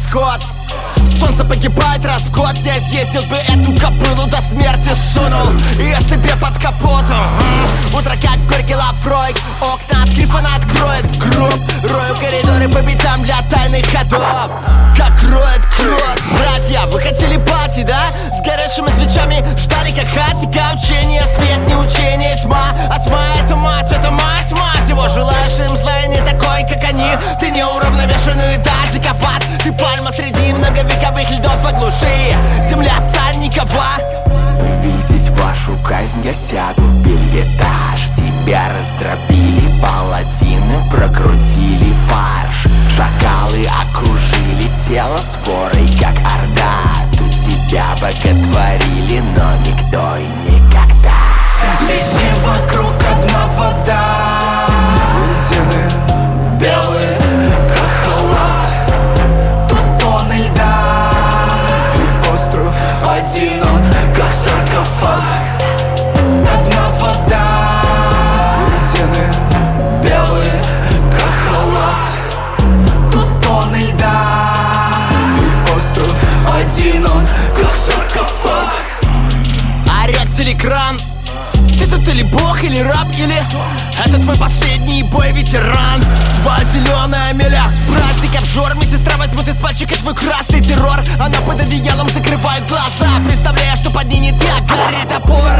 восход. Солнце погибает раз в год. Я съездил бы эту кобылу до смерти, сунул ее себе под капот. Утро как горький лаврой, окна от грифона откроет гроб. Рою коридоры по битам для тайных ходов. Как роет крот. Братья, вы хотели пати, да? С горящими свечами ждали как хатика. Учение, свет, не учение, тьма. А тьма это мать его. Желаешь им зла и не такой, как они. Ты неуравновешенный, да, диковат. Ты пальма среди многовековых льдов во глуши. Земля Санникова. Видеть вашу казнь я сяду в бельетаж. Тебя раздробили паладины, прокрутили фарш. Шакалы окружили тело сворой, как орда. Тут тебя боготворили, но никто и никогда. Летим вокруг одна вода. Стены белые, как халат. Тут тонны льда. И остров один он, как саркофаг. Одна вода. Стены белые, как халат. Тут тонны льда. И остров один он, как саркофаг. Орёт телекран. Ты тут или бог, или раб, или это твой последний бой, ветеран. Твоя зеленая миля, праздник обжор. Медсестра возьмут из пальчика твой красный террор. Она под одеялом закрывает глаза, представляя, что под ней не так горит топор.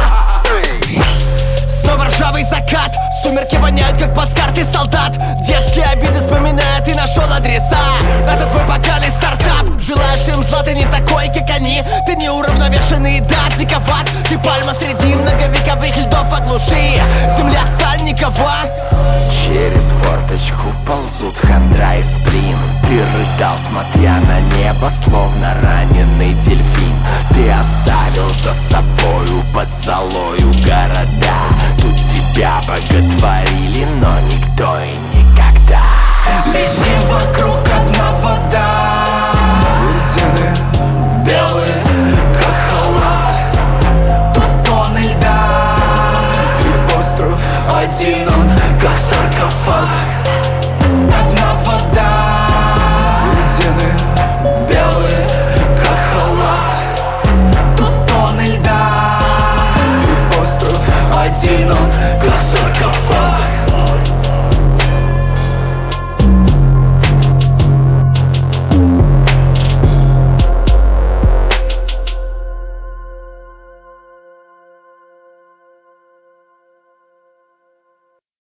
Снова ржавый закат. Сумерки воняют, как плацкарты солдат. Детские обиды вспоминая, ты нашел адреса. Это твой поганый стартап. Желаешь им зла, ты не такой, как они. Ты неуравновешенный, да, диковат. Ты пальма среди многовековых льдов во глуши. Земля Санникова. Через форточку ползут хандра и сплин. Ты рыдал, смотря на небо, словно раненый дельфин. Ты оставил за собою под золою города. Тут тебя боготворили, но никто и никогда. Летим вокруг одна вода.